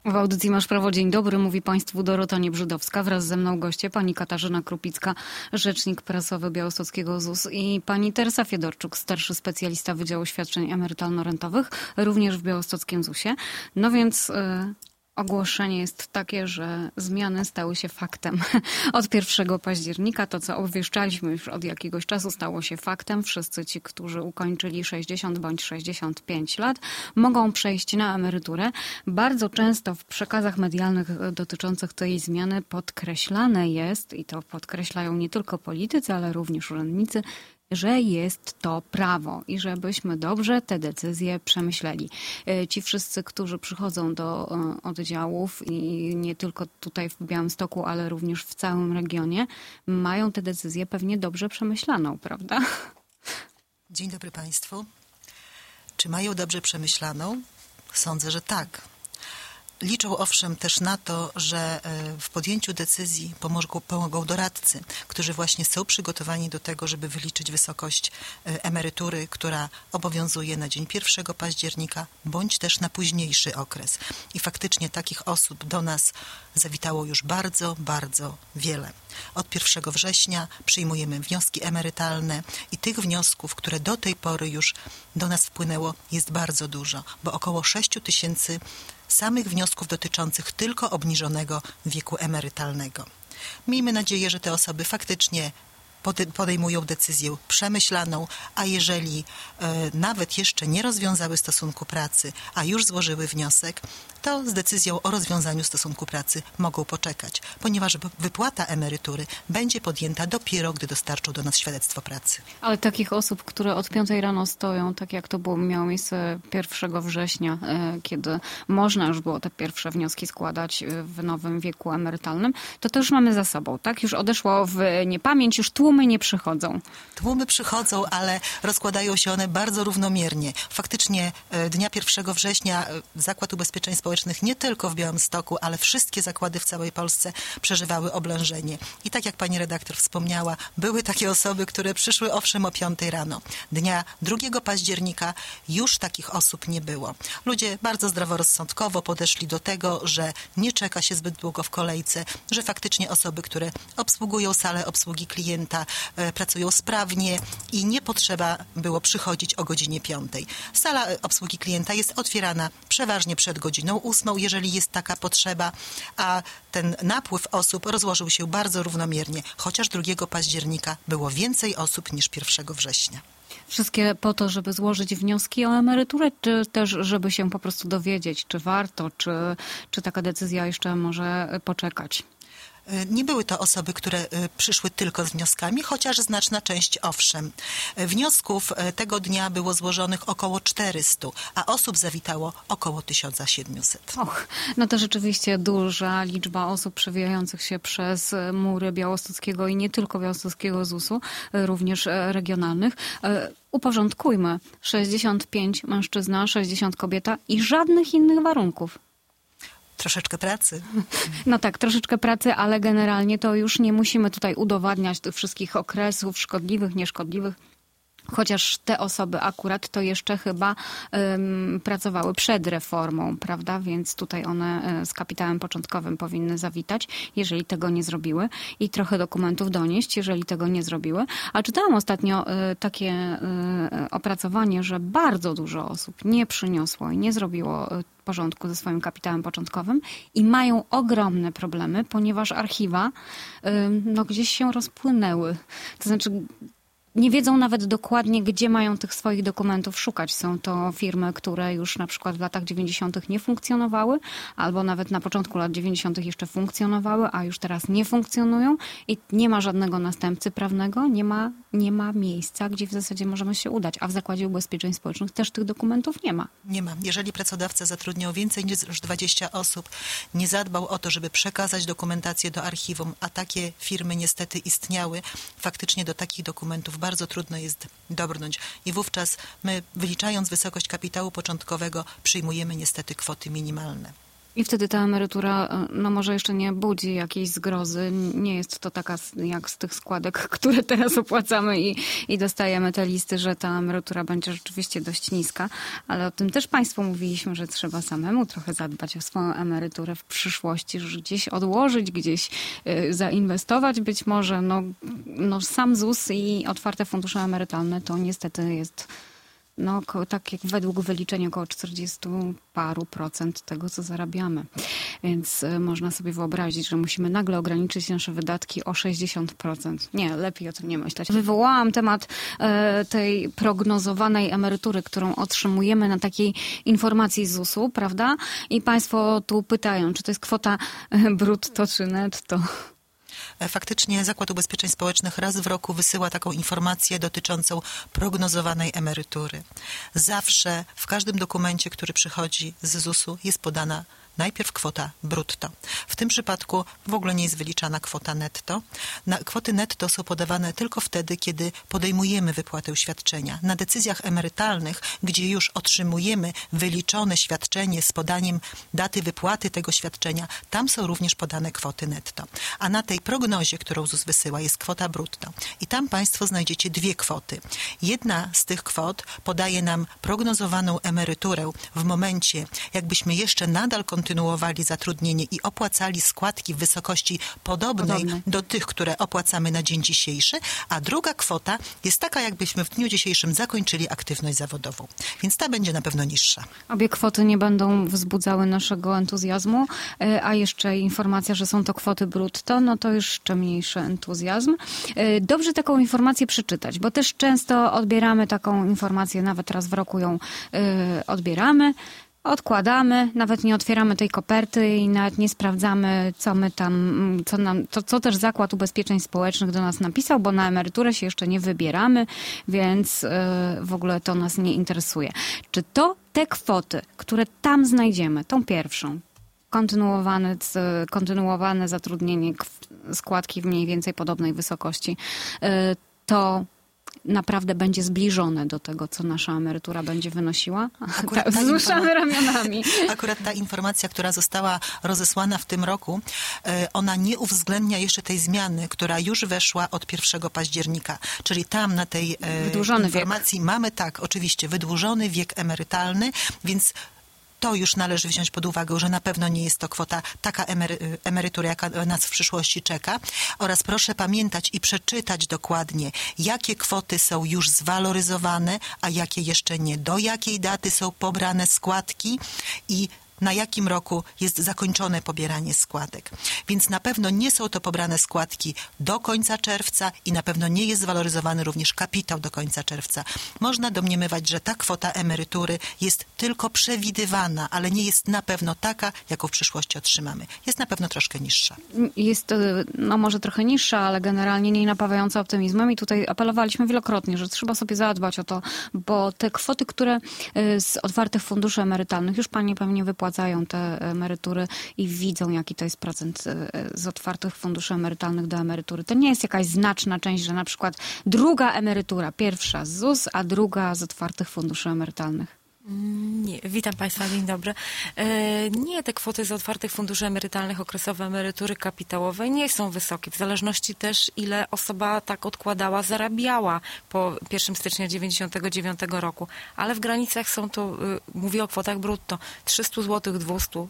W audycji Masz Prawo. Dzień dobry, mówi Państwu Dorota Niebrzydowska. Wraz ze mną goście pani Katarzyna Krupicka, rzecznik prasowy białostockiego ZUS, i pani Teresa Fiedorczuk, starszy specjalista Wydziału Świadczeń Emerytalno-Rentowych, również w białostockim ZUS-ie. No więc ogłoszenie jest takie, że zmiany stały się faktem. Od 1 października to, co obwieszczaliśmy już od jakiegoś czasu, stało się faktem. Wszyscy ci, którzy ukończyli 60 bądź 65 lat, mogą przejść na emeryturę. Bardzo często w przekazach medialnych dotyczących tej zmiany podkreślane jest, i to podkreślają nie tylko politycy, ale również urzędnicy, że jest to prawo i żebyśmy dobrze te decyzje przemyśleli. Ci wszyscy, którzy przychodzą do oddziałów i nie tylko tutaj w Białymstoku, ale również w całym regionie, mają tę decyzję pewnie dobrze przemyślaną, prawda? Dzień dobry Państwu. Czy mają dobrze przemyślaną? Sądzę, że tak. Liczą owszem też na to, że w podjęciu decyzji pomogą doradcy, którzy właśnie są przygotowani do tego, żeby wyliczyć wysokość emerytury, która obowiązuje na dzień 1 października, bądź też na późniejszy okres. I faktycznie takich osób do nas zawitało już bardzo, bardzo wiele. Od 1 września przyjmujemy wnioski emerytalne i tych wniosków, które do tej pory już do nas wpłynęło, jest bardzo dużo, bo około 6 000 samych wniosków dotyczących tylko obniżonego wieku emerytalnego. Miejmy nadzieję, że te osoby faktycznie podejmują decyzję przemyślaną, a jeżeli nawet jeszcze nie rozwiązały stosunku pracy, a już złożyły wniosek, to z decyzją o rozwiązaniu stosunku pracy mogą poczekać, ponieważ wypłata emerytury będzie podjęta dopiero, gdy dostarczą do nas świadectwo pracy. Ale takich osób, które od 5 rano stoją, tak jak to miało miejsce 1 września, kiedy można już było te pierwsze wnioski składać w nowym wieku emerytalnym, to już mamy za sobą, tak? Już odeszło w niepamięć, już tłumy nie przychodzą. Tłumy przychodzą, ale rozkładają się one bardzo równomiernie. Faktycznie dnia 1 września Zakład Ubezpieczeń Społecznych nie tylko w Białymstoku, ale wszystkie zakłady w całej Polsce przeżywały oblężenie. I tak jak pani redaktor wspomniała, były takie osoby, które przyszły owszem o 5 rano. Dnia 2 października już takich osób nie było. Ludzie bardzo zdroworozsądkowo podeszli do tego, że nie czeka się zbyt długo w kolejce, że faktycznie osoby, które obsługują salę obsługi klienta, pracują sprawnie i nie potrzeba było przychodzić o godzinie 5. Sala obsługi klienta jest otwierana przeważnie przed godziną 8, jeżeli jest taka potrzeba, a ten napływ osób rozłożył się bardzo równomiernie, chociaż 2 października było więcej osób niż 1 września. Wszystkie po to, żeby złożyć wnioski o emeryturę, czy też żeby się po prostu dowiedzieć, czy warto, czy taka decyzja jeszcze może poczekać? Nie były to osoby, które przyszły tylko z wnioskami, chociaż znaczna część owszem. Wniosków tego dnia było złożonych około 400, a osób zawitało około 1700. Och, no to rzeczywiście duża liczba osób przewijających się przez mury białostockiego i nie tylko białostockiego ZUS-u, również regionalnych. Uporządkujmy. 65 mężczyzna, 60 kobieta i żadnych innych warunków. Troszeczkę pracy. No tak, troszeczkę pracy, ale generalnie to już nie musimy tutaj udowadniać tych wszystkich okresów szkodliwych, nieszkodliwych. Chociaż te osoby akurat to jeszcze chyba pracowały przed reformą, prawda? Więc tutaj one z kapitałem początkowym powinny zawitać, jeżeli tego nie zrobiły, i trochę dokumentów donieść, jeżeli tego nie zrobiły. A czytałam ostatnio takie opracowanie, że bardzo dużo osób nie przyniosło i nie zrobiło porządku ze swoim kapitałem początkowym i mają ogromne problemy, ponieważ archiwa gdzieś się rozpłynęły. To znaczy nie wiedzą nawet dokładnie, gdzie mają tych swoich dokumentów szukać. Są to firmy, które już na przykład w latach 90. nie funkcjonowały, albo nawet na początku lat 90. jeszcze funkcjonowały, a już teraz nie funkcjonują i nie ma żadnego następcy prawnego, nie ma miejsca, gdzie w zasadzie możemy się udać. A w Zakładzie Ubezpieczeń Społecznych też tych dokumentów nie ma. Nie ma. Jeżeli pracodawca zatrudniał więcej niż 20 osób, nie zadbał o to, żeby przekazać dokumentację do archiwum, a takie firmy niestety istniały, faktycznie do takich dokumentów bardzo trudno jest dobrnąć. I wówczas my, wyliczając wysokość kapitału początkowego, przyjmujemy niestety kwoty minimalne. I wtedy ta emerytura, no może jeszcze nie budzi jakiejś zgrozy. Nie jest to taka jak z tych składek, które teraz opłacamy i dostajemy te listy, że ta emerytura będzie rzeczywiście dość niska. Ale o tym też Państwu mówiliśmy, że trzeba samemu trochę zadbać o swoją emeryturę w przyszłości, że gdzieś odłożyć, gdzieś zainwestować być może. No sam ZUS i otwarte fundusze emerytalne to niestety jest... No, tak jak według wyliczeń około 40 paru procent tego, co zarabiamy. Więc można sobie wyobrazić, że musimy nagle ograniczyć nasze wydatki o 60%. Nie, lepiej o tym nie myśleć. Wywołałam temat tej prognozowanej emerytury, którą otrzymujemy na takiej informacji z ZUS-u, prawda? I Państwo tu pytają, czy to jest kwota brutto czy netto? Faktycznie Zakład Ubezpieczeń Społecznych raz w roku wysyła taką informację dotyczącą prognozowanej emerytury. Zawsze w każdym dokumencie, który przychodzi z ZUS-u, jest podana najpierw kwota brutto. W tym przypadku w ogóle nie jest wyliczana kwota netto. Kwoty netto są podawane tylko wtedy, kiedy podejmujemy wypłatę świadczenia. Na decyzjach emerytalnych, gdzie już otrzymujemy wyliczone świadczenie z podaniem daty wypłaty tego świadczenia, tam są również podane kwoty netto. A na tej prognozie, którą ZUS wysyła, jest kwota brutto. I tam Państwo znajdziecie dwie kwoty. Jedna z tych kwot podaje nam prognozowaną emeryturę w momencie, jakbyśmy jeszcze nadal kontynuowali zatrudnienie i opłacali składki w wysokości podobnej do tych, które opłacamy na dzień dzisiejszy, a druga kwota jest taka, jakbyśmy w dniu dzisiejszym zakończyli aktywność zawodową. Więc ta będzie na pewno niższa. Obie kwoty nie będą wzbudzały naszego entuzjazmu, a jeszcze informacja, że są to kwoty brutto, no to jeszcze mniejszy entuzjazm. Dobrze taką informację przeczytać, bo też często odbieramy taką informację, nawet raz w roku ją odbieramy, odkładamy, nawet nie otwieramy tej koperty i nawet nie sprawdzamy, co my tam, co też Zakład Ubezpieczeń Społecznych do nas napisał, bo na emeryturę się jeszcze nie wybieramy, więc w ogóle to nas nie interesuje. Czy te kwoty, które tam znajdziemy, tą pierwszą, kontynuowane zatrudnienie, składki w mniej więcej podobnej wysokości, to naprawdę będzie zbliżone do tego, co nasza emerytura będzie wynosiła? Wzruszamy ramionami. Akurat ta informacja, która została rozesłana w tym roku, ona nie uwzględnia jeszcze tej zmiany, która już weszła od 1 października. Czyli tam na tej informacji mamy oczywiście wydłużony wiek emerytalny, więc to już należy wziąć pod uwagę, że na pewno nie jest to kwota taka emerytury, jaka nas w przyszłości czeka. Oraz proszę pamiętać i przeczytać dokładnie, jakie kwoty są już zwaloryzowane, a jakie jeszcze nie. Do jakiej daty są pobrane składki i na jakim roku jest zakończone pobieranie składek. Więc na pewno nie są to pobrane składki do końca czerwca i na pewno nie jest zwaloryzowany również kapitał do końca czerwca. Można domniemywać, że ta kwota emerytury jest tylko przewidywana, ale nie jest na pewno taka, jaką w przyszłości otrzymamy. Jest na pewno troszkę niższa. Jest może trochę niższa, ale generalnie nie napawająca optymizmem i tutaj apelowaliśmy wielokrotnie, że trzeba sobie zadbać o to, bo te kwoty, które z otwartych funduszy emerytalnych, już Pani pewnie wypłacają te emerytury i widzą, jaki to jest procent z otwartych funduszy emerytalnych do emerytury. To nie jest jakaś znaczna część, że na przykład druga emerytura, pierwsza z ZUS, a druga z otwartych funduszy emerytalnych. Nie, witam Państwa, dzień dobry. Nie, te kwoty z otwartych funduszy emerytalnych, okresowe emerytury kapitałowe nie są wysokie, w zależności też ile osoba tak odkładała, zarabiała po 1 stycznia 1999 roku, ale w granicach są to, mówię o kwotach brutto, 300 zł, 200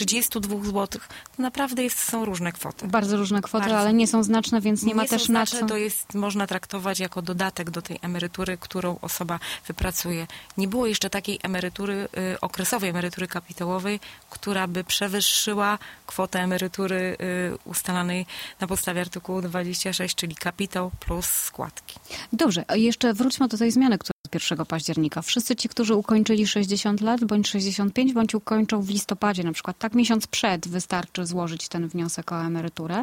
32 zł. To naprawdę są różne kwoty. Bardzo różne kwoty, ale nie są znaczne, więc nie ma też na co. To można traktować jako dodatek do tej emerytury, którą osoba wypracuje. Nie było jeszcze takiej emerytury, okresowej emerytury kapitałowej, która by przewyższyła kwotę emerytury ustalanej na podstawie artykułu 26, czyli kapitał plus składki. Dobrze, a jeszcze wróćmy do tej zmiany, która z 1 października. Wszyscy ci, którzy ukończyli 60 lat, bądź 65, bądź ukończą w listopadzie na przykład, tak miesiąc przed wystarczy złożyć ten wniosek o emeryturę,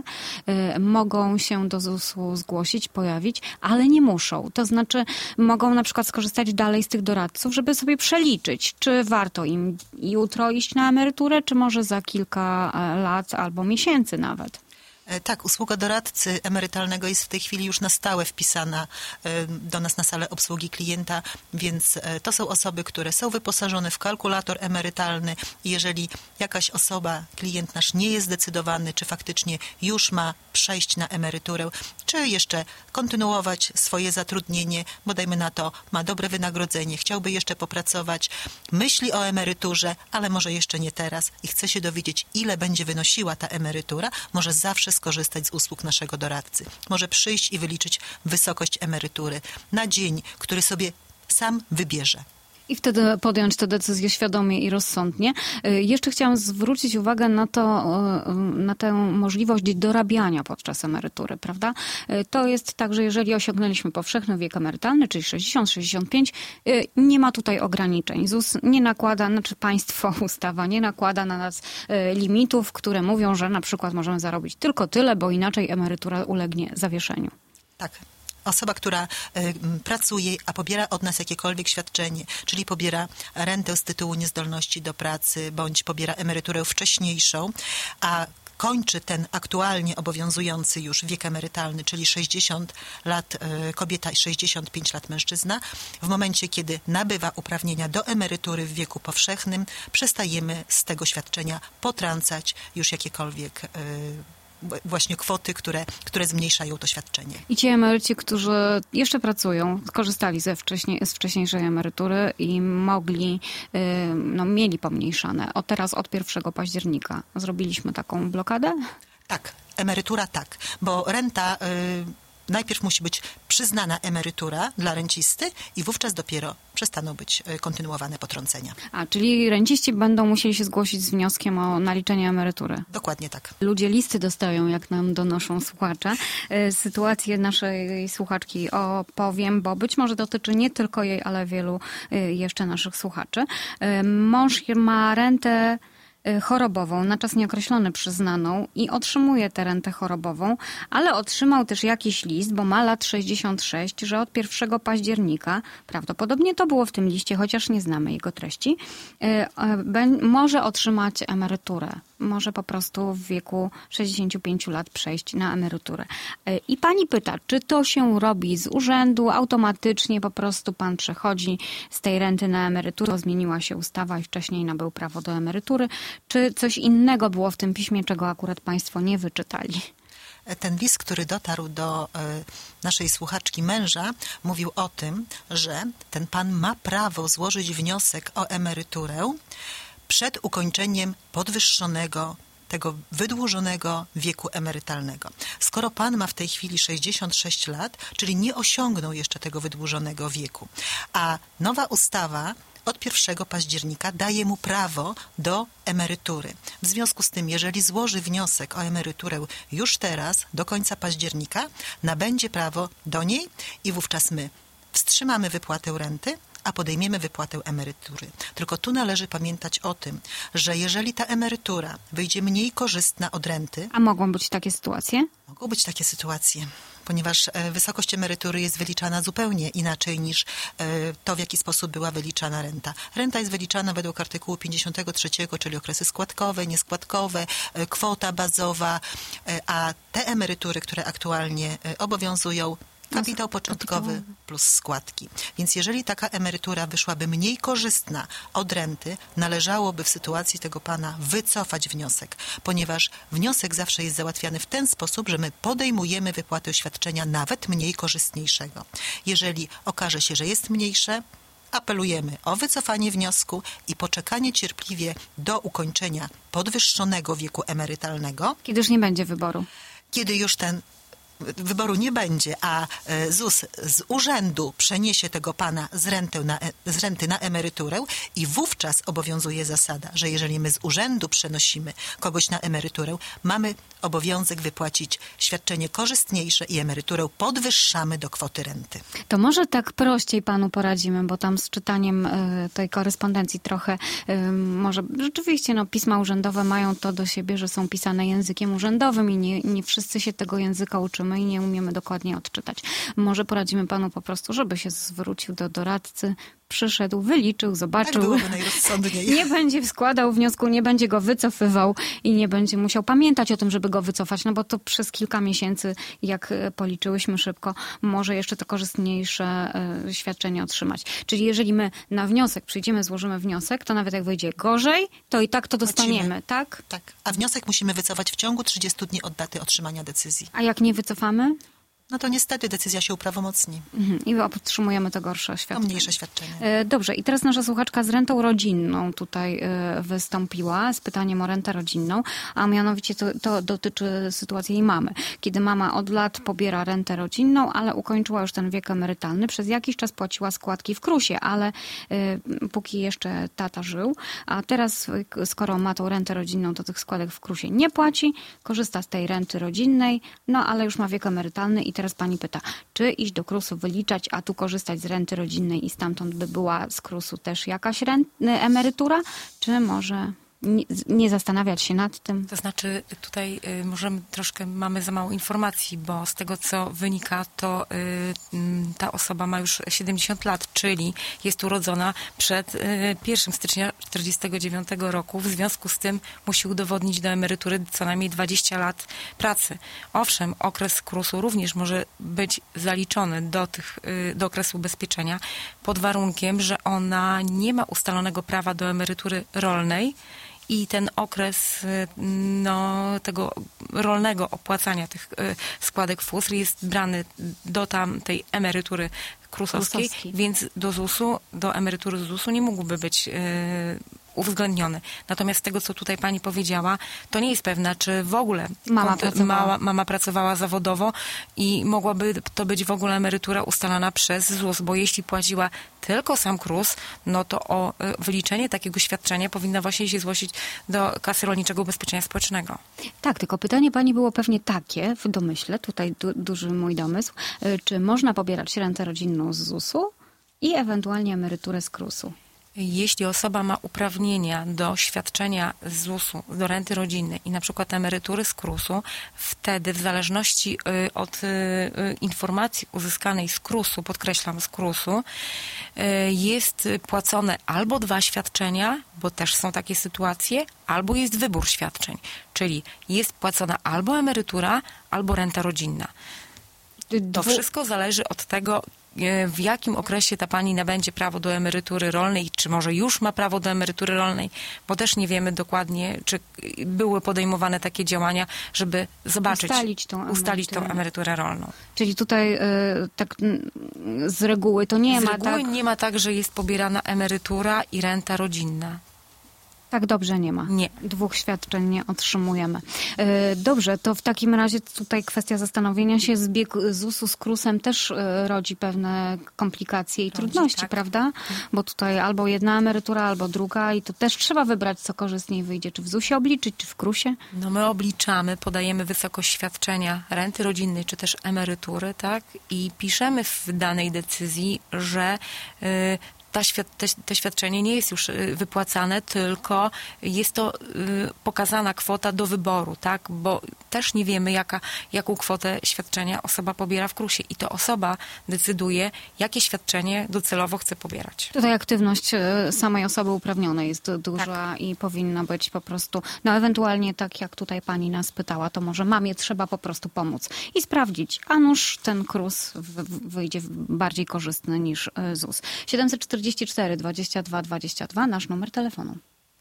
mogą się do ZUS-u zgłosić, pojawić, ale nie muszą. To znaczy mogą na przykład skorzystać dalej z tych doradców, żeby sobie przeliczyć, czy warto im jutro iść na emeryturę, czy może za kilka lat albo miesięcy nawet. Tak, usługa doradcy emerytalnego jest w tej chwili już na stałe wpisana do nas na salę obsługi klienta, więc to są osoby, które są wyposażone w kalkulator emerytalny i jeżeli jakaś osoba, klient nasz nie jest zdecydowany, czy faktycznie już ma przejść na emeryturę, czy jeszcze kontynuować swoje zatrudnienie, bo dajmy na to, ma dobre wynagrodzenie, chciałby jeszcze popracować, myśli o emeryturze, ale może jeszcze nie teraz i chce się dowiedzieć, ile będzie wynosiła ta emerytura, może zawsze skorzystać z usług naszego doradcy. Może przyjść i wyliczyć wysokość emerytury na dzień, który sobie sam wybierze. I wtedy podjąć tę decyzję świadomie i rozsądnie. Jeszcze chciałam zwrócić uwagę na tę możliwość dorabiania podczas emerytury, prawda? To jest tak, że jeżeli osiągnęliśmy powszechny wiek emerytalny, czyli 60-65, nie ma tutaj ograniczeń. ZUS nie nakłada, państwo, ustawa nie nakłada na nas limitów, które mówią, że na przykład możemy zarobić tylko tyle, bo inaczej emerytura ulegnie zawieszeniu. Tak. Osoba, która pracuje, a pobiera od nas jakiekolwiek świadczenie, czyli pobiera rentę z tytułu niezdolności do pracy, bądź pobiera emeryturę wcześniejszą, a kończy ten aktualnie obowiązujący już wiek emerytalny, czyli 60 lat kobieta i 65 lat mężczyzna, w momencie, kiedy nabywa uprawnienia do emerytury w wieku powszechnym, przestajemy z tego świadczenia potrącać już jakiekolwiek właśnie kwoty, które zmniejszają to świadczenie. I ci emeryci, którzy jeszcze pracują, skorzystali z wcześniejszej emerytury i mieli pomniejszane. Teraz od 1 października zrobiliśmy taką blokadę? Tak, emerytura tak, bo renta... Najpierw musi być przyznana emerytura dla rencisty i wówczas dopiero przestaną być kontynuowane potrącenia. Czyli renciści będą musieli się zgłosić z wnioskiem o naliczenie emerytury. Dokładnie tak. Ludzie listy dostają, jak nam donoszą słuchacze. Sytuację naszej słuchaczki opowiem, bo być może dotyczy nie tylko jej, ale wielu jeszcze naszych słuchaczy. Mąż ma rentę chorobową, na czas nieokreślony przyznaną i otrzymuje tę rentę chorobową, ale otrzymał też jakiś list, bo ma lat 66, że od 1 października, prawdopodobnie to było w tym liście, chociaż nie znamy jego treści, może otrzymać emeryturę. Może po prostu w wieku 65 lat przejść na emeryturę. I pani pyta, czy to się robi z urzędu, automatycznie po prostu pan przechodzi z tej renty na emeryturę, bo zmieniła się ustawa i wcześniej nabył prawo do emerytury, czy coś innego było w tym piśmie, czego akurat państwo nie wyczytali? Ten list, który dotarł do naszej słuchaczki męża, mówił o tym, że ten pan ma prawo złożyć wniosek o emeryturę przed ukończeniem podwyższonego, tego wydłużonego wieku emerytalnego. Skoro pan ma w tej chwili 66 lat, czyli nie osiągnął jeszcze tego wydłużonego wieku, a nowa ustawa od 1 października daje mu prawo do emerytury. W związku z tym, jeżeli złoży wniosek o emeryturę już teraz, do końca października, nabędzie prawo do niej i wówczas my wstrzymamy wypłatę renty, a podejmiemy wypłatę emerytury. Tylko tu należy pamiętać o tym, że jeżeli ta emerytura wyjdzie mniej korzystna od renty... A mogą być takie sytuacje? Mogą być takie sytuacje, ponieważ wysokość emerytury jest wyliczana zupełnie inaczej niż to, w jaki sposób była wyliczana renta. Renta jest wyliczana według artykułu 53, czyli okresy składkowe, nieskładkowe, kwota bazowa, a te emerytury, które aktualnie obowiązują, kapitał początkowy plus składki. Więc jeżeli taka emerytura wyszłaby mniej korzystna od renty, należałoby w sytuacji tego pana wycofać wniosek, ponieważ wniosek zawsze jest załatwiany w ten sposób, że my podejmujemy wypłatę świadczenia nawet mniej korzystniejszego. Jeżeli okaże się, że jest mniejsze, apelujemy o wycofanie wniosku i poczekanie cierpliwie do ukończenia podwyższonego wieku emerytalnego. Kiedy już nie będzie wyboru. Kiedy już ten wyboru nie będzie, a ZUS z urzędu przeniesie tego pana z renty na emeryturę i wówczas obowiązuje zasada, że jeżeli my z urzędu przenosimy kogoś na emeryturę, mamy obowiązek wypłacić świadczenie korzystniejsze i emeryturę podwyższamy do kwoty renty. To może tak prościej panu poradzimy, bo tam z czytaniem tej korespondencji trochę może rzeczywiście pisma urzędowe mają to do siebie, że są pisane językiem urzędowym i nie wszyscy się tego języka uczymy i nie umiemy dokładnie odczytać. Może poradzimy panu po prostu, żeby się zwrócił do doradcy, przyszedł, wyliczył, Tak zobaczył. byłoby najrozsądniej. Nie będzie składał wniosku, nie będzie go wycofywał i nie będzie musiał pamiętać o tym, żeby go wycofać, no bo to przez kilka miesięcy, jak policzyłyśmy szybko, może jeszcze to korzystniejsze świadczenie otrzymać. Czyli jeżeli my na wniosek przyjdziemy, złożymy wniosek, to nawet jak wyjdzie gorzej, to i tak to dostaniemy, tak? Tak. A wniosek musimy wycofać w ciągu 30 dni od daty otrzymania decyzji. A jak nie wycofamy? No to niestety decyzja się uprawomocni. I otrzymujemy to gorsze To świadczenie. mniejsze świadczenie. Dobrze, i teraz nasza słuchaczka z rentą rodzinną tutaj wystąpiła z pytaniem o rentę rodzinną, a mianowicie to dotyczy sytuacji jej mamy. Kiedy mama od lat pobiera rentę rodzinną, ale ukończyła już ten wiek emerytalny, przez jakiś czas płaciła składki w KRUS-ie, ale póki jeszcze tata żył, a teraz skoro ma tą rentę rodzinną, to tych składek w KRUS-ie nie płaci, korzysta z tej renty rodzinnej, no ale już ma wiek emerytalny i teraz pani pyta, czy iść do KRUS-u wyliczać, a tu korzystać z renty rodzinnej i stamtąd by była z KRUS-u też jakaś emerytura, czy może nie zastanawiać się nad tym? To znaczy tutaj możemy troszkę, mamy za mało informacji, bo z tego co wynika, to ta osoba ma już 70 lat, czyli jest urodzona przed 1 stycznia 1949 roku. W związku z tym musi udowodnić do emerytury co najmniej 20 lat pracy. Owszem, okres KRUS-u również może być zaliczony do okresu ubezpieczenia pod warunkiem, że ona nie ma ustalonego prawa do emerytury rolnej, i ten okres tego rolnego opłacania tych składek FUS jest brany do tamtej emerytury krusowskiej, więc do ZUS-u, do emerytury z ZUS-u nie mógłby być uwzględniony. Natomiast z tego, co tutaj pani powiedziała, to nie jest pewna, czy w ogóle mama pracowała zawodowo i mogłaby to być w ogóle emerytura ustalana przez ZUS, bo jeśli płaciła tylko sam KRUS, no to o wyliczenie takiego świadczenia powinna właśnie się zgłosić do Kasy Rolniczego Ubezpieczenia Społecznego. Tak, tylko pytanie pani było pewnie takie, w domyśle, tutaj duży mój domysł, czy można pobierać rentę rodzinną z ZUS-u i ewentualnie emeryturę z KRUS-u? Jeśli osoba ma uprawnienia do świadczenia z ZUS-u, do renty rodzinnej i na przykład emerytury z KRUS-u, wtedy w zależności od informacji uzyskanej z KRUS-u, podkreślam z KRUS-u, jest płacone albo 2 świadczenia, bo też są takie sytuacje, albo jest wybór świadczeń, czyli jest płacona albo emerytura, albo renta rodzinna. To wszystko zależy od tego, w jakim okresie ta pani nabędzie prawo do emerytury rolnej, czy może już ma prawo do emerytury rolnej, bo też nie wiemy dokładnie, czy były podejmowane takie działania, żeby zobaczyć, ustalić tą emeryturę rolną. Czyli tutaj tak z reguły to nie ma tak... Z reguły nie ma tak, że jest pobierana emerytura i renta rodzinna. Tak dobrze nie ma. Nie. 2 świadczeń nie otrzymujemy. Dobrze, to w takim razie tutaj kwestia zastanowienia się, zbieg ZUS-u z KRUS-em też rodzi pewne komplikacje i trudności, tak, prawda? Bo tutaj albo jedna emerytura, albo druga i to też trzeba wybrać, co korzystniej wyjdzie. Czy w ZUS-ie obliczyć, czy w KRUS-ie? No my obliczamy, podajemy wysokość świadczenia renty rodzinnej, czy też emerytury, tak? I piszemy w danej decyzji, że to świadczenie nie jest już wypłacane, tylko jest to pokazana kwota do wyboru, tak? Bo też nie wiemy, jaką kwotę świadczenia osoba pobiera w KRUS-ie i to osoba decyduje, jakie świadczenie docelowo chce pobierać. Tutaj aktywność samej osoby uprawnionej jest duża, tak, i powinna być po prostu, ewentualnie tak jak tutaj pani nas pytała, to może mamie trzeba po prostu pomóc i sprawdzić, a nuż ten KRUS wyjdzie bardziej korzystny niż ZUS. 744 22 22, nasz numer telefonu.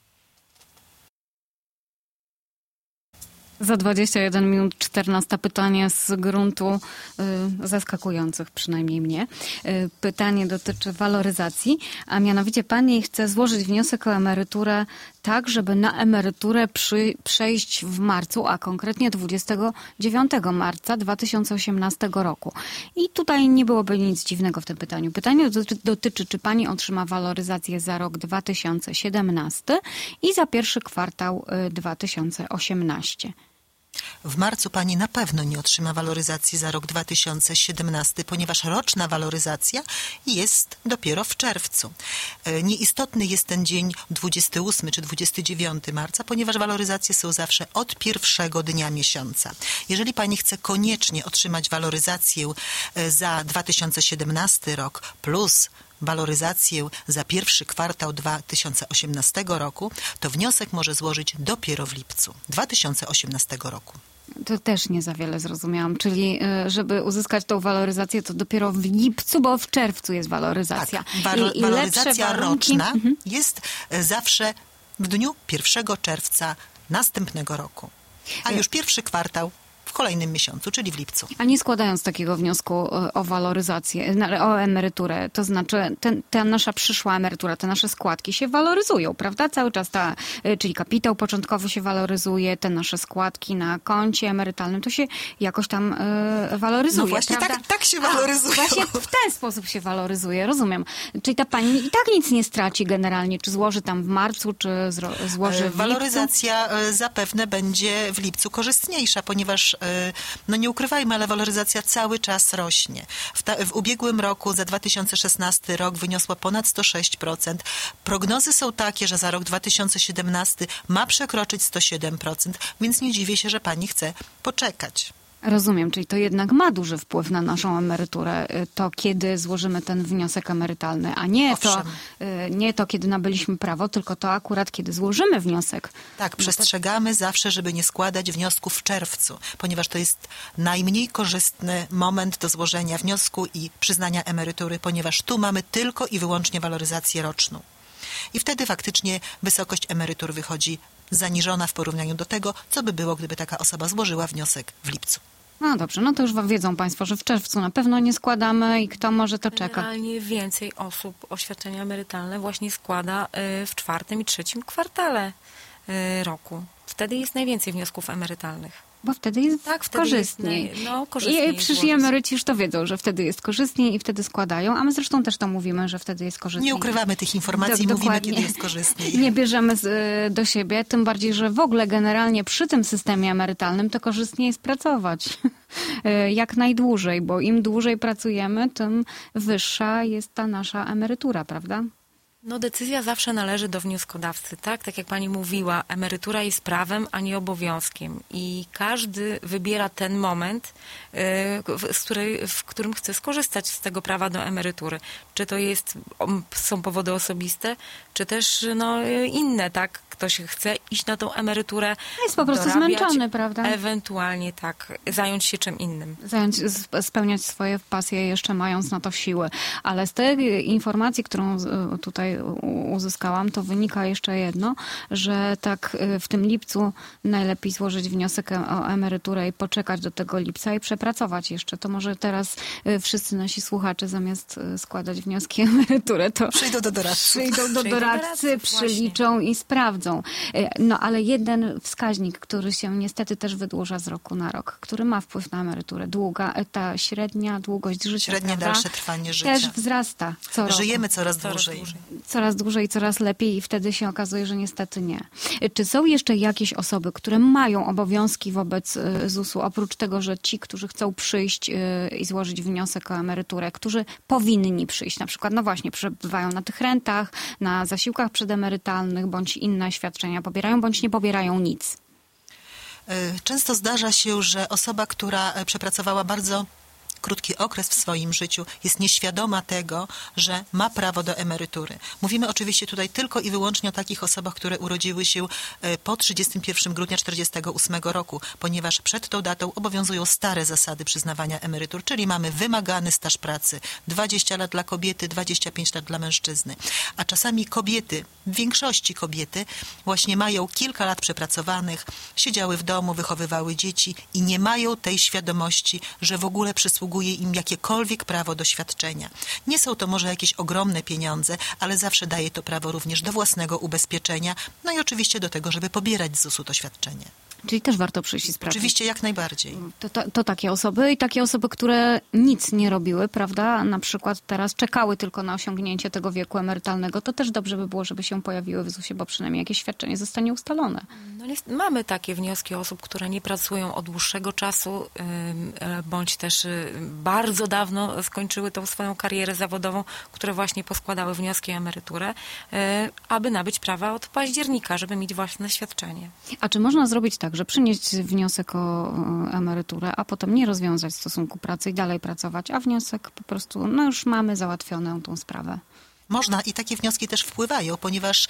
Za 21 minut 14 pytanie z gruntu zaskakujących, przynajmniej mnie. Pytanie dotyczy waloryzacji, a mianowicie pani chce złożyć wniosek o emeryturę tak, żeby na emeryturę przejść w marcu, a konkretnie 29 marca 2018 roku. I tutaj nie byłoby nic dziwnego w tym pytaniu. Pytanie dotyczy, czy pani otrzyma waloryzację za rok 2017 i za pierwszy kwartał 2018. W marcu pani na pewno nie otrzyma waloryzacji za rok 2017, ponieważ roczna waloryzacja jest dopiero w czerwcu. Nieistotny jest ten dzień 28 czy 29 marca, ponieważ waloryzacje są zawsze od pierwszego dnia miesiąca. Jeżeli pani chce koniecznie otrzymać waloryzację za 2017 rok plus waloryzację za pierwszy kwartał 2018 roku, to wniosek może złożyć dopiero w lipcu 2018 roku. To też nie za wiele zrozumiałam, czyli żeby uzyskać tą waloryzację, to dopiero w lipcu, bo w czerwcu jest waloryzacja. Tak, waloryzacja roczna jest zawsze w dniu 1 czerwca następnego roku, a już pierwszy kwartał w kolejnym miesiącu, czyli w lipcu. A nie składając takiego wniosku o waloryzację, o emeryturę, to znaczy ta nasza przyszła emerytura, te nasze składki się waloryzują, prawda? Cały czas czyli kapitał początkowy się waloryzuje, te nasze składki na koncie emerytalnym, to się jakoś tam waloryzuje, No właśnie, prawda? tak się waloryzuje. Właśnie w ten sposób się waloryzuje, rozumiem. Czyli ta pani i tak nic nie straci generalnie, czy złoży tam w marcu, czy złoży w lipcu? Waloryzacja zapewne będzie w lipcu korzystniejsza, ponieważ no nie ukrywajmy, ale waloryzacja cały czas rośnie. W ubiegłym roku za 2016 rok wyniosła ponad 106%. Prognozy są takie, że za rok 2017 ma przekroczyć 107%, więc nie dziwię się, że pani chce poczekać. Rozumiem, czyli to jednak ma duży wpływ na naszą emeryturę, to kiedy złożymy ten wniosek emerytalny, a nie to, kiedy nabyliśmy prawo, tylko to akurat, kiedy złożymy wniosek. Tak, przestrzegamy zawsze, żeby nie składać wniosków w czerwcu, ponieważ to jest najmniej korzystny moment do złożenia wniosku i przyznania emerytury, ponieważ tu mamy tylko i wyłącznie waloryzację roczną. I wtedy faktycznie wysokość emerytur wychodzi zaniżona w porównaniu do tego, co by było, gdyby taka osoba złożyła wniosek w lipcu. No dobrze, no to już wiedzą Państwo, że w czerwcu na pewno nie składamy i kto może to czeka. Generalnie więcej osób oświadczenia emerytalne właśnie składa w 4. i 3. kwartale roku. Wtedy jest najwięcej wniosków emerytalnych. Bo wtedy jest korzystniej. I przyszli emeryci już to wiedzą, że wtedy jest korzystniej i wtedy składają, a my zresztą też to mówimy, że wtedy jest korzystniej. Nie ukrywamy tych informacji, mówimy, kiedy jest korzystniej. Nie bierzemy do siebie, tym bardziej, że w ogóle generalnie przy tym systemie emerytalnym to korzystniej jest pracować. Jak najdłużej, bo im dłużej pracujemy, tym wyższa jest ta nasza emerytura, prawda? No decyzja zawsze należy do wnioskodawcy, tak? Tak jak pani mówiła, emerytura jest prawem, a nie obowiązkiem. I każdy wybiera ten moment, w którym chce skorzystać z tego prawa do emerytury. Czy to są powody osobiste, czy też inne, tak? Ktoś chce iść na tą emeryturę, jest po prostu zmęczony, prawda? Ewentualnie tak, zająć się czym innym. Spełniać swoje pasje jeszcze mając na to siły. Ale z tej informacji, którą tutaj uzyskałam, to wynika jeszcze jedno, że tak w tym lipcu najlepiej złożyć wniosek o emeryturę i poczekać do tego lipca i przepracować jeszcze. To może teraz wszyscy nasi słuchacze zamiast składać wnioski o emeryturę, to przyjdą do doradcy. Przyliczą i sprawdzą. No ale jeden wskaźnik, który się niestety też wydłuża z roku na rok, który ma wpływ na emeryturę. Ta średnia długość życia, średnie dalsze trwanie życia. Też wzrasta co roku. Żyjemy coraz dłużej. Coraz dłużej, coraz lepiej i wtedy się okazuje, że niestety nie. Czy są jeszcze jakieś osoby, które mają obowiązki wobec ZUS-u, oprócz tego, że ci, którzy chcą przyjść i złożyć wniosek o emeryturę, którzy powinni przyjść, na przykład, no właśnie, przebywają na tych rentach, na zasiłkach przedemerytalnych, bądź inne świadczenia pobierają, bądź nie pobierają nic? Często zdarza się, że osoba, która przepracowała bardzo krótki okres w swoim życiu, jest nieświadoma tego, że ma prawo do emerytury. Mówimy oczywiście tutaj tylko i wyłącznie o takich osobach, które urodziły się po 31 grudnia 1948 roku, ponieważ przed tą datą obowiązują stare zasady przyznawania emerytur, czyli mamy wymagany staż pracy 20 lat dla kobiety, 25 lat dla mężczyzny. A czasami kobiety, w większości kobiety, właśnie mają kilka lat przepracowanych, siedziały w domu, wychowywały dzieci i nie mają tej świadomości, że w ogóle przysługuje im jakiekolwiek prawo do świadczenia. Nie są to może jakieś ogromne pieniądze, ale zawsze daje to prawo również do własnego ubezpieczenia, no i oczywiście do tego, żeby pobierać z ZUS-u to świadczenie. Czyli też warto przyjść i sprawdzić. Oczywiście, jak najbardziej. To takie osoby i takie osoby, które nic nie robiły, prawda? Na przykład teraz czekały tylko na osiągnięcie tego wieku emerytalnego. To też dobrze by było, żeby się pojawiły w ZUS-ie, bo przynajmniej jakieś świadczenie zostanie ustalone. No, mamy takie wnioski osób, które nie pracują od dłuższego czasu, bądź też bardzo dawno skończyły tą swoją karierę zawodową, które właśnie poskładały wnioski o emeryturę, aby nabyć prawa od października, żeby mieć własne świadczenie. A czy można zrobić tak, że przynieść wniosek o emeryturę, a potem nie rozwiązać stosunku pracy i dalej pracować, a wniosek po prostu, no już mamy załatwioną tą sprawę. Można i takie wnioski też wpływają, ponieważ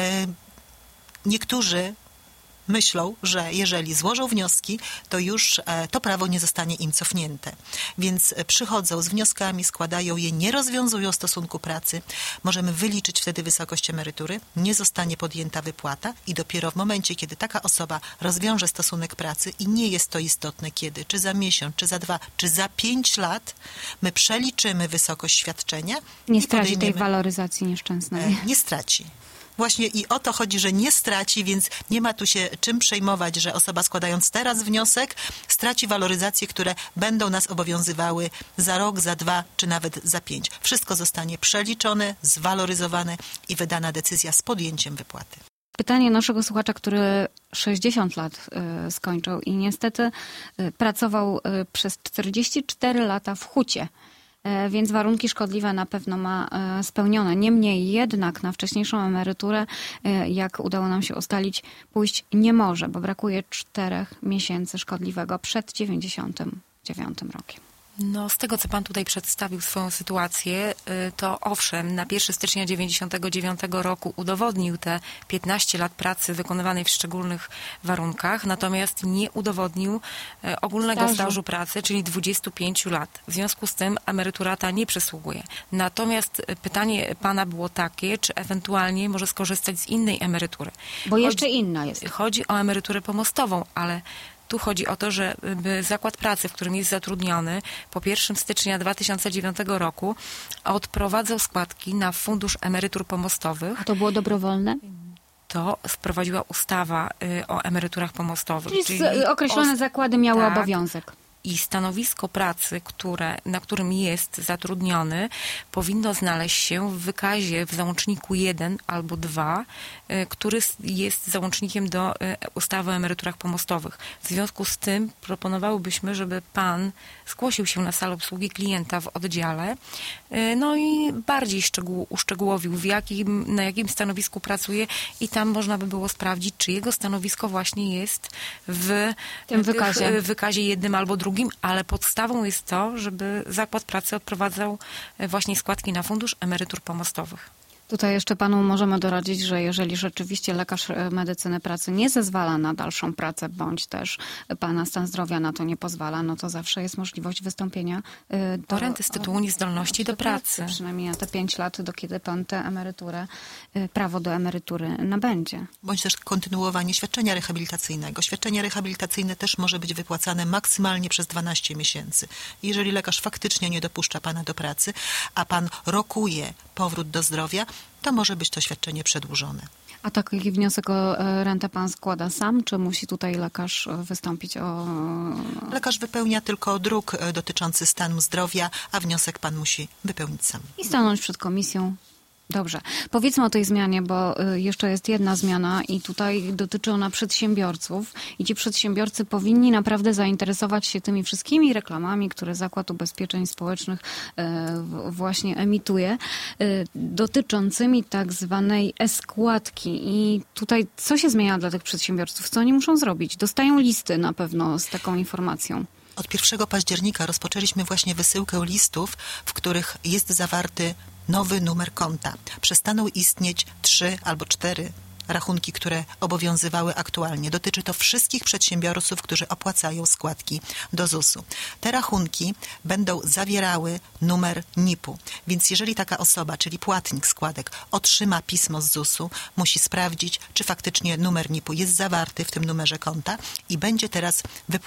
niektórzy myślą, że jeżeli złożą wnioski, to już to prawo nie zostanie im cofnięte. Więc przychodzą z wnioskami, składają je, nie rozwiązują stosunku pracy. Możemy wyliczyć wtedy wysokość emerytury, nie zostanie podjęta wypłata i dopiero w momencie, kiedy taka osoba rozwiąże stosunek pracy i nie jest to istotne kiedy, czy za miesiąc, czy za 2, czy za 5 lat, my przeliczymy wysokość świadczenia. Nie straci tej waloryzacji nieszczęsnej. Nie straci. Właśnie i o to chodzi, że nie straci, więc nie ma tu się czym przejmować, że osoba składając teraz wniosek straci waloryzacje, które będą nas obowiązywały za rok, za 2 czy nawet za 5. Wszystko zostanie przeliczone, zwaloryzowane i wydana decyzja z podjęciem wypłaty. Pytanie naszego słuchacza, który 60 lat skończył i niestety pracował przez 44 lata w hucie. Więc warunki szkodliwe na pewno ma spełnione. Niemniej jednak na wcześniejszą emeryturę, jak udało nam się ustalić, pójść nie może, bo brakuje 4 miesięcy szkodliwego przed 99 rokiem. No, z tego, co pan tutaj przedstawił swoją sytuację, to owszem, na 1 stycznia 99 roku udowodnił te 15 lat pracy wykonywanej w szczególnych warunkach, natomiast nie udowodnił ogólnego stażu pracy, czyli 25 lat. W związku z tym emerytura ta nie przysługuje. Natomiast pytanie pana było takie, czy ewentualnie może skorzystać z innej emerytury. Bo jeszcze inna jest. Chodzi o emeryturę pomostową, ale tu chodzi o to, że zakład pracy, w którym jest zatrudniony, po 1 stycznia 2009 roku odprowadzał składki na Fundusz Emerytur Pomostowych. A to było dobrowolne? To wprowadziła ustawa o emeryturach pomostowych. Czyli określone zakłady miały obowiązek. I stanowisko pracy, na którym jest zatrudniony, powinno znaleźć się w wykazie w załączniku 1 albo 2, który jest załącznikiem do ustawy o emeryturach pomostowych. W związku z tym proponowałybyśmy, żeby pan zgłosił się na salę obsługi klienta w oddziale, no i bardziej uszczegółowił, na jakim stanowisku pracuje i tam można by było sprawdzić, czy jego stanowisko właśnie jest w tym wykazie 1 albo 2, ale podstawą jest to, żeby zakład pracy odprowadzał właśnie składki na Fundusz Emerytur Pomostowych. Tutaj jeszcze panu możemy doradzić, że jeżeli rzeczywiście lekarz medycyny pracy nie zezwala na dalszą pracę, bądź też pana stan zdrowia na to nie pozwala, no to zawsze jest możliwość wystąpienia do renty z tytułu niezdolności do pracy. Przynajmniej na te 5 lat, do kiedy pan tę emeryturę, prawo do emerytury nabędzie. Bądź też kontynuowanie świadczenia rehabilitacyjnego. Świadczenie rehabilitacyjne też może być wypłacane maksymalnie przez 12 miesięcy. Jeżeli lekarz faktycznie nie dopuszcza pana do pracy, a pan rokuje powrót do zdrowia, to może być to świadczenie przedłużone. A taki wniosek o rentę pan składa sam, czy musi tutaj lekarz wystąpić o... Lekarz wypełnia tylko druk dotyczący stanu zdrowia, a wniosek pan musi wypełnić sam. I stanąć przed komisją. Dobrze. Powiedzmy o tej zmianie, bo jeszcze jest jedna zmiana i tutaj dotyczy ona przedsiębiorców i ci przedsiębiorcy powinni naprawdę zainteresować się tymi wszystkimi reklamami, które Zakład Ubezpieczeń Społecznych właśnie emituje, dotyczącymi tak zwanej e-składki. I tutaj co się zmienia dla tych przedsiębiorców? Co oni muszą zrobić? Dostają listy na pewno z taką informacją. Od 1 października rozpoczęliśmy właśnie wysyłkę listów, w których jest zawarty nowy numer konta. Przestaną istnieć 3 albo 4 rachunki, które obowiązywały aktualnie. Dotyczy to wszystkich przedsiębiorców, którzy opłacają składki do ZUS-u. Te rachunki będą zawierały numer NIP-u. Więc jeżeli taka osoba, czyli płatnik składek, otrzyma pismo z ZUS-u, musi sprawdzić, czy faktycznie numer NIP-u jest zawarty w tym numerze konta i będzie teraz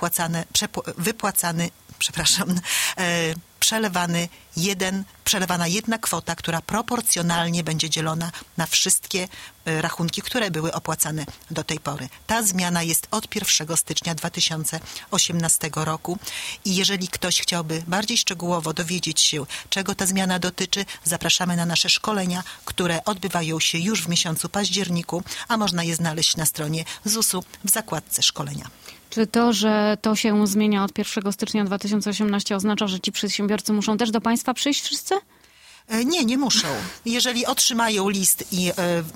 przelewana jedna kwota, która proporcjonalnie będzie dzielona na wszystkie rachunki, które były opłacane do tej pory. Ta zmiana jest od 1 stycznia 2018 roku i jeżeli ktoś chciałby bardziej szczegółowo dowiedzieć się, czego ta zmiana dotyczy, zapraszamy na nasze szkolenia, które odbywają się już w miesiącu październiku, a można je znaleźć na stronie ZUS-u w zakładce szkolenia. Czy to, że to się zmienia od 1 stycznia 2018 oznacza, że ci przedsiębiorcy muszą też do państwa przyjść wszyscy? Nie muszą. Jeżeli otrzymają list i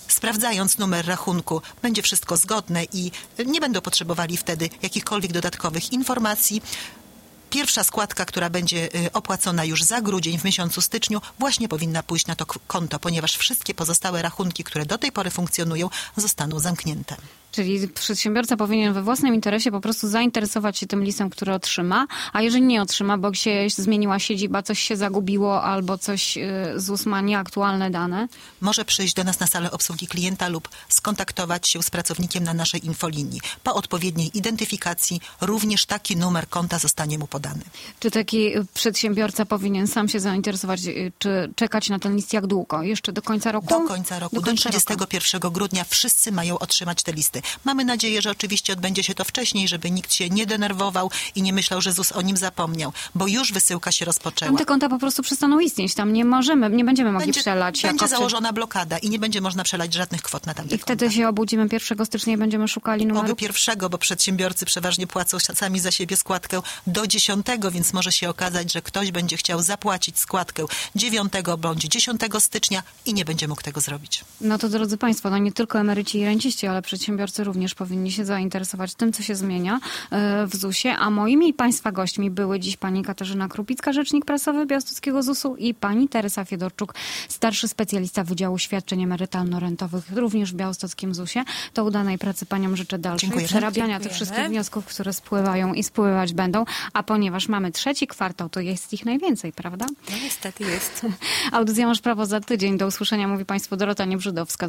sprawdzając numer rachunku, będzie wszystko zgodne i nie będą potrzebowali wtedy jakichkolwiek dodatkowych informacji. Pierwsza składka, która będzie opłacona już za grudzień w miesiącu styczniu, właśnie powinna pójść na to konto, ponieważ wszystkie pozostałe rachunki, które do tej pory funkcjonują, zostaną zamknięte. Czyli przedsiębiorca powinien we własnym interesie po prostu zainteresować się tym listem, który otrzyma, a jeżeli nie otrzyma, bo się zmieniła siedziba, coś się zagubiło albo coś ZUS ma nieaktualne dane? Może przyjść do nas na salę obsługi klienta lub skontaktować się z pracownikiem na naszej infolinii. Po odpowiedniej identyfikacji również taki numer konta zostanie mu podany. Czy taki przedsiębiorca powinien sam się zainteresować, czy czekać na ten list jak długo? Jeszcze do końca roku? Do końca roku. Do 31 grudnia wszyscy mają otrzymać te listy. Mamy nadzieję, że oczywiście odbędzie się to wcześniej, żeby nikt się nie denerwował i nie myślał, że ZUS o nim zapomniał, bo już wysyłka się rozpoczęła. Tam te konta po prostu przestaną istnieć. Tam nie będziemy mogli przelać. Będzie założona blokada i nie będzie można przelać żadnych kwot na tamte I wtedy konta. się obudzimy 1 stycznia i będziemy szukali numeru? Oby 1, bo przedsiębiorcy przeważnie płacą sami za siebie składkę do 10, więc może się okazać, że ktoś będzie chciał zapłacić składkę 9 bądź 10 stycznia i nie będzie mógł tego zrobić. No to drodzy Państwo, no nie tylko emeryci i renciści, ale przedsiębiorcy również powinni się zainteresować tym, co się zmienia w ZUS-ie. A moimi i Państwa gośćmi były dziś pani Katarzyna Krupicka, rzecznik prasowy Białostockiego ZUS-u i pani Teresa Fiedorczuk, starszy specjalista Wydziału Świadczeń Emerytalno-Rentowych, również w Białostockim ZUS-ie. To udanej pracy Paniom życzę dalszej. Dziękujemy. Przerabiania tych wszystkich wniosków, które spływają i spływać będą. A ponieważ mamy 3. kwartał, to jest ich najwięcej, prawda? No niestety jest. Audycja Masz Prawo za tydzień. Do usłyszenia, mówi Państwu Dorota Niebrzydowska.